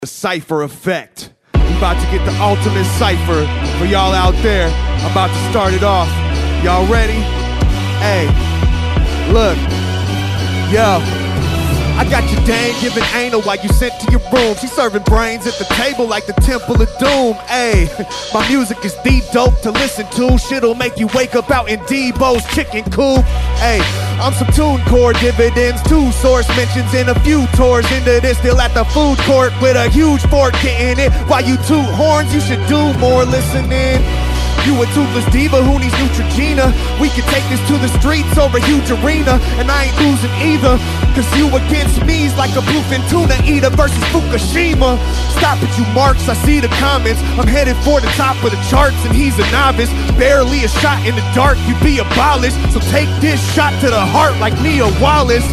The Cypher Effect. We about to get the ultimate cypher for y'all out there. I'm about to start it off. Y'all ready? Hey, look, yo. I got your dame giving anal while you sent to your room. She serving brains at the table like the Temple of Doom. Ayy, my music is the dope to listen to. Shit'll make you wake up out in Debo's chicken coop. Ayy, I'm some TuneCore dividends, 2 source mentions and a few tours into this. Still at the food court with a huge fork getting it. While you toot horns, you should do more listening. You a toothless diva who needs Neutrogena. We can take this to the streets over huge arena, and I ain't losing either, cause you against me's like a bluefin tuna eater versus Fukushima. Stop it, you marks, I see the comments. I'm headed for the top of the charts and he's a novice. Barely a shot in the dark, you'd be abolished. So take this shot to the heart like Nia Wallace.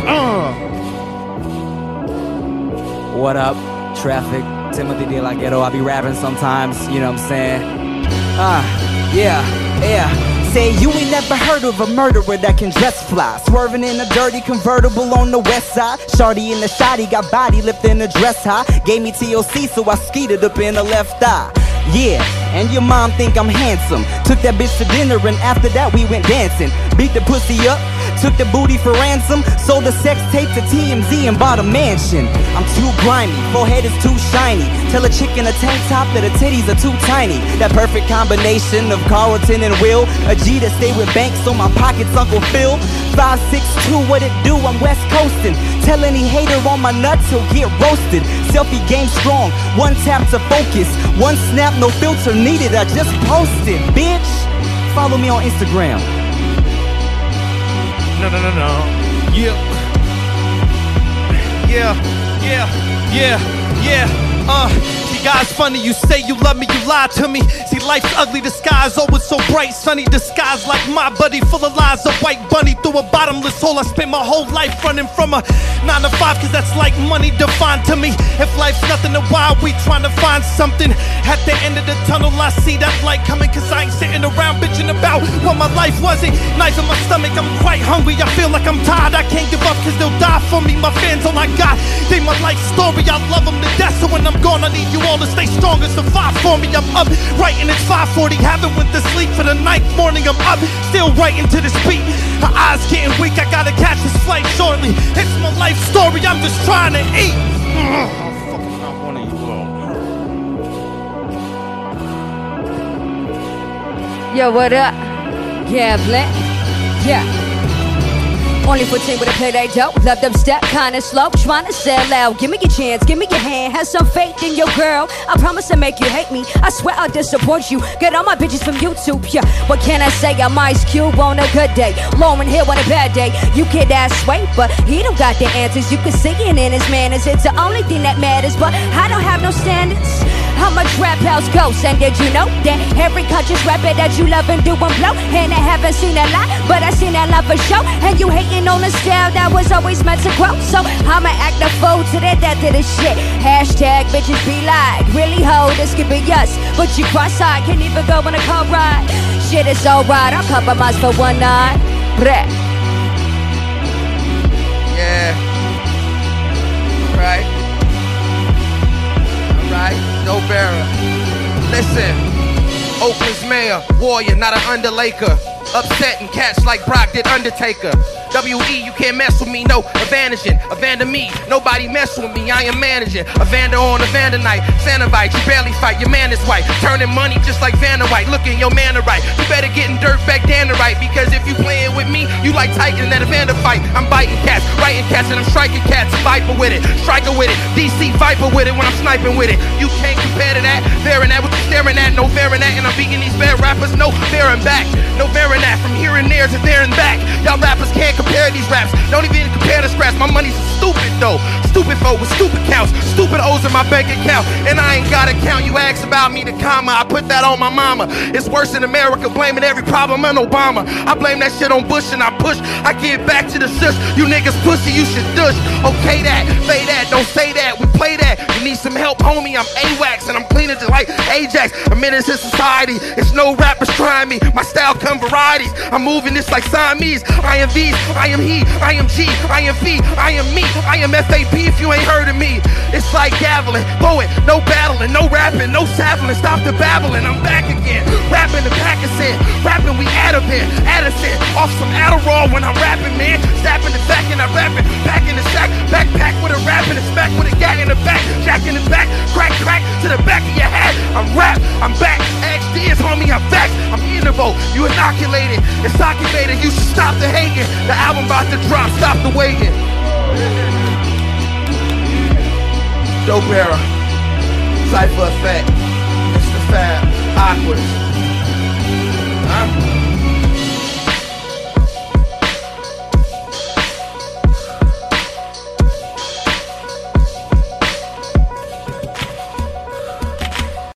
What up, Traffic? Timothy De La Ghetto. I be rapping sometimes, you know what I'm saying? Yeah. Say you ain't never heard of a murderer that can dress fly, swerving in a dirty convertible on the west side. Shorty in the shotty got body lifting the dress high. Gave me TOC so I skeeted up in the left eye. Yeah, and your mom think I'm handsome. Took that bitch to dinner and after that we went dancing. Beat the pussy up, took the booty for ransom. Sold the sex tape to TMZ and bought a mansion. I'm too grimy, forehead is too shiny. Tell a chick in a tank top that her titties are too tiny. That perfect combination of Carlton and Will. A G that stay with Banks on my pockets, Uncle Phil. 5'6", what it do, I'm West Coastin'. Tell any hater on my nuts, he'll get roasted. Selfie game strong, 1 tap to focus. 1 snap, no filter needed, I just posted, bitch. Follow me on Instagram. No. See, guys, funny, you say you love me, you lie to me. See, life's ugly, the sky's always so bright, sunny. The sky's like my buddy, full of lies. A white bunny through a bottomless hole. I spent my whole life running from a 9 to 5, cause that's like money defined to me. If life's nothing, then why are we trying to find something? At the end of the tunnel, I see that light coming, cause I ain't sitting around bitching about what my life wasn't. Knife in my stomach, I'm quite hungry. I feel like I'm tired, I can't give up, cause they'll die for me. My fans, all I got, they my life story. I love them to death, so when I'm gone, I need you all to stay strong and survive for me. I'm up, writing, it's 5:40. Haven't went to sleep for the 9th morning. I'm up, still writing to this beat. Her eyes getting weak, I gotta catch this flight shortly. It's my life story, I'm just trying to eat. I'm fucking not one of you all. Yo, what up? Yeah, Blink. Yeah. Only 14 with a play that dope. Love them step kinda slow, trying to sell out. Give me your chance, give me your hand. Have some faith in your girl. I promise to make you hate me. I swear I'll disappoint you. Get all my bitches from YouTube. Yeah, what can I say? I'm Ice Cube on a good day, Lauryn Hill on a bad day. You kid ass sway, but he don't got the answers. You can see it in his manners. It's the only thing that matters, but I don't have no standards. How much rap house ghosts? And did you know that every conscious rapper that you love and do and blow? And I haven't seen a lot, but I seen that love for show. And you hating on a style that was always meant to grow. So I'ma act a fool to the death of this shit. Hashtag bitches be like, really ho, this could be us. But you cross-eyed, can't even go on a car ride. Shit is alright, I'll compromise for one night. Bleh. Yeah. Right. Alright, no bearer. Listen, Oakland's mayor, warrior, not an underlaker. Upset and catch like Brock did Undertaker. W.E., you can't mess with me, no, Evanishing, Evander me, nobody mess with me, I am managing. Evander on Evander night, Sanavite, you barely fight, your man is white. Turning money just like Vanna White, looking your man right. You better get in dirt back down to right, because if you playing with me, you like Titan at Evander fight. I'm biting cats, writing cats, and I'm striking cats. Viper with it, striker with it, DC Viper with it when I'm sniping with it. You can't compare to that, Varin that, what you staring at, no Varin that, and I'm beating these bad rappers, no Varin back. No Varin that, from here and there to there and back. Y'all rappers can't compare these raps, don't even compare the scraps. My money's stupid though, stupid folk with stupid counts, stupid O's in my bank account, and I ain't got a count. You ask about me, the comma, I put that on my mama. It's worse in America, blaming every problem on Obama. I blame that shit on Bush and I push, I give back to the shush. You niggas pussy, you should dush. Okay that, say that, don't say that, we play that. You need some help, homie, I'm AWACS, and I'm cleaning just like Ajax. A menace to society, it's no rappers trying me. My style come varieties, I'm moving this like Siamese. IMVs, I am he, I am G, I am V, I am me, I am FAP if you ain't heard of me. It's like gaveling, poet, no battling, no rapping, no saddling, stop the babbling, I'm back again. Rapping the Pakistan, rapping we Addison, off some Adderall when I'm rapping, man. Snapping the back and I rapping, back in the sack, backpack with a rap and a smack with a gag in the back, jack in the back, crack, crack to the back of your head. I'm rap, I'm back, XD is homie, I'm back, I'm Innovo, you inoculated, it's occupated, you should stop the hating. The album about to drop, stop the waiting. Dope Era, Cypher Effect, Mr. Fab, Aquas.